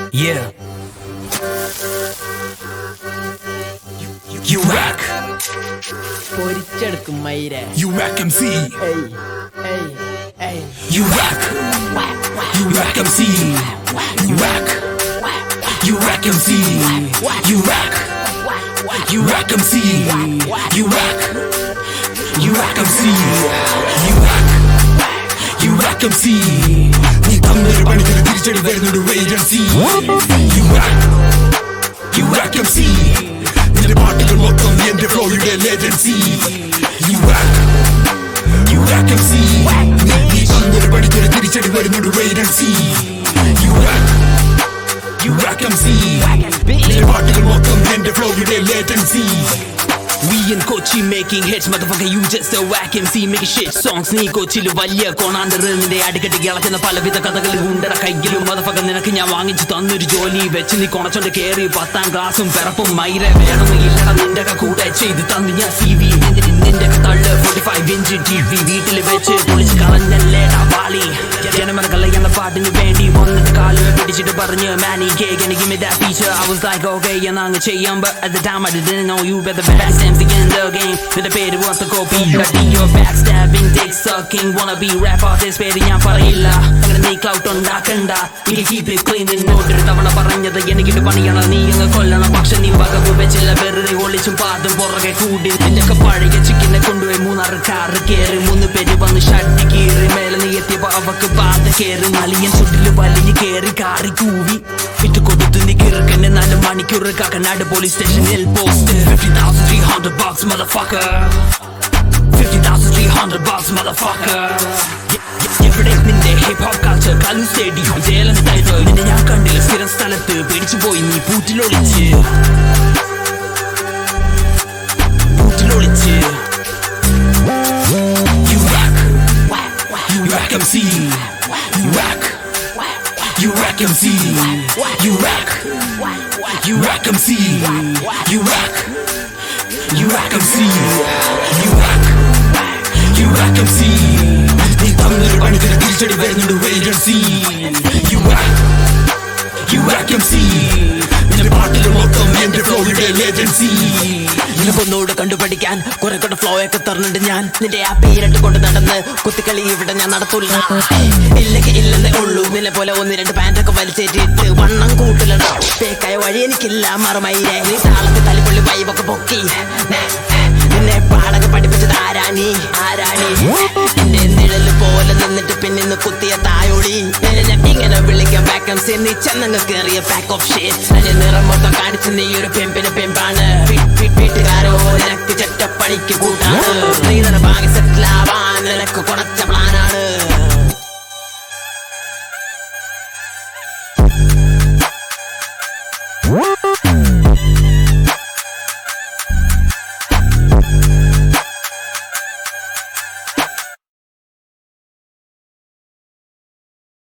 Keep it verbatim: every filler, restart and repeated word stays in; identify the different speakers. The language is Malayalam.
Speaker 1: Yeah. You whack.
Speaker 2: പൊരിച്ചെടുക്കും മൈരെ.
Speaker 1: You whack M C.
Speaker 2: Hey, hey, hey.
Speaker 1: You whack. You whack M C. You whack. You whack M C. You whack. You whack M C. You whack. You whack M C. You whack. You whack M C. നീ തന്നൊരു പണിക്കൊരു തിരിച്ചടി വരുന്നൊരു wait and see. You whack. You whack M C. നിന്റെ പാട്ടുകൾ മൊത്തം എന്റെ ഫ്ലോയുടെ latency. You whack. You whack M C. നീ തന്നൊരു പണിക്കൊരു തിരിച്ചടി വരുന്നൊരു wait and see. You whack. You whack M C. നിന്റെ പാട്ടുകൾ മൊത്തം എന്റെ ഫ്ലോയുടെ latency. We in Kochi making hits, motherfucker, you just a whack M C making shit songs. Nee Kochi lu valiya konandar ninde adikatti galakana palavitha kathakal undara kayyilum motherfucker ninakku njan vaangichu thannoru joli vechu nee konachonde keri patham class um perappum maire venam illada nindaka kuda cheythu thannu njan C V nindaka thalla forty-five inch T V veetil vechu polichu kalannalla da vali janamana kallayana paatinu vendi vannittu kaalum pidichittu paranju manny K can you give me that feature. I was like okay and anga cheyyam but at the time I didn't know you better best M C in the game with the paid was the copy cutting your backstabbing dick sucking wanna be rap artist പേര് ഞാൻ പറയില്ല അങ്ങനെ നീ ക്ലൗട്ട് ഉണ്ടാക്കണ്ട you keep it clean in order തവണ പറഞ്ഞത് എനിക്കിട്ട് പണിയണം നീ അങ്ങ് കൊല്ലണം പക്ഷെ നീ വകവ് വെച്ചില്ല വെറുതെ ഒളിച്ചും പാതും പുറകെ കൂടി നിന്നൊക്കെ പഴയ ചിക്കിനെ കൊണ്ടുപോയി മൂന്നാറ് കാറ് കയറി മൂന്ന് പേര് വന്ന് ഷട്ടി കീറി മേലെ നീ എത്തിയപ്പോ അവക്ക് ബാധ കയറി മലിയൻ ചുട്ടില് വലിഞ്ഞ് കയറി കാറി കൂവി ഇട്ട് കൊടുത്ത് നീ കിറുക്കന്നെ നാല് മണിക്കൂർ കാക്കനാട് പോലീസ് സ്റ്റേഷനിൽ post fifty thousand three hundred bucks motherfucker fifty thousand three hundred bucks motherfucker എവിടെ നിന്റെ hip hop culture Kaloor stadium ജയിലിൽ തൈതോ നിന്നെ ഞാൻ കണ്ടില്ല സ്ഥിരം സ്ഥലത്ത് പിടിച്ചു പോയി നീ പൂറ്റിലൊളിച്ച് പൂറ്റിലൊളിച്ച് You whack. You whack M C. You whack. You whack M C. You whack. You whack M C. You whack. You whack M C. You whack. You whack M C. നീ തന്നൊരു പണിക്കൊരു തിരിച്ചടി വരുന്നൊരു wait and see. You whack. You whack M C. നിന്റെ പാട്ടുകൾ മൊത്തം എന്റെ ഫ്ലോയുടെ ലേറ്റൻസി. ഒന്നുകൂടെ കണ്ടുപഠിക്കാൻ കുറെ കൂടെ ഫ്ലോ ഒക്കെ തന്നിട്ട് ഞാൻ നിന്റെ ആ പേരിട്ട് കൊണ്ട് നടന്ന് കുത്തിക്കളി ഇവിടെ ഞാൻ നടത്തൂല്ല ഇല്ലെങ്കിൽ ഇല്ലെന്നേ ഉള്ളൂ നിന്നെ പോലെ ഒന്ന് രണ്ട് പാൻറ്റൊക്കെ വലിച്ചേറ്റിട്ട് വണ്ണം കൂട്ടില്ലല്ലോ പേക്കായ വഴി എനിക്കില്ല മറുമയിലെ നീ താളത്ത് തലിപ്പുള്ളി വൈബൊക്കെ പൊക്കി നിന്നെ പാടക പഠിപ്പിച്ചത് ആരാണി ആരാണി എന്റെ നിഴല് പോലെ നിന്നിട്ട് പിന്നെ കുത്തിയ തായോളി ഇങ്ങനെ വിളിക്കാൻ വാക്കൻസി നീ ചെന്നങ്ങ് കേറിയ പാക്ക് ഓഫ് ഷേറ്റ് നിറം മൊത്തം കാണിച്ച് നീ ഒരു പെമ്പിന് പെമ്പാണ് വീട്ടുകാർ